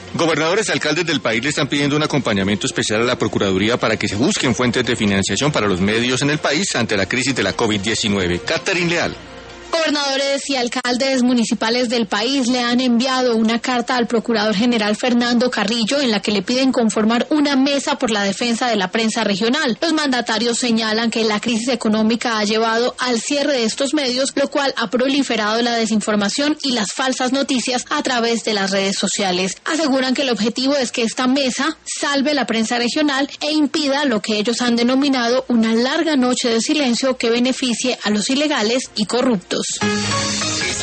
Gobernadores y alcaldes del país le están pidiendo un acompañamiento especial a la Procuraduría para que se busquen fuentes de financiación para los medios en el país ante la crisis de la COVID-19. Catherine Leal. Gobernadores y alcaldes municipales del país le han enviado una carta al Procurador General Fernando Carrillo en la que le piden conformar una mesa por la defensa de la prensa regional. Los mandatarios señalan que la crisis económica ha llevado al cierre de estos medios, lo cual ha proliferado la desinformación y las falsas noticias a través de las redes sociales. Aseguran que el objetivo es que esta mesa salve la prensa regional e impida lo que ellos han denominado una larga noche de silencio que beneficie a los ilegales y corruptos.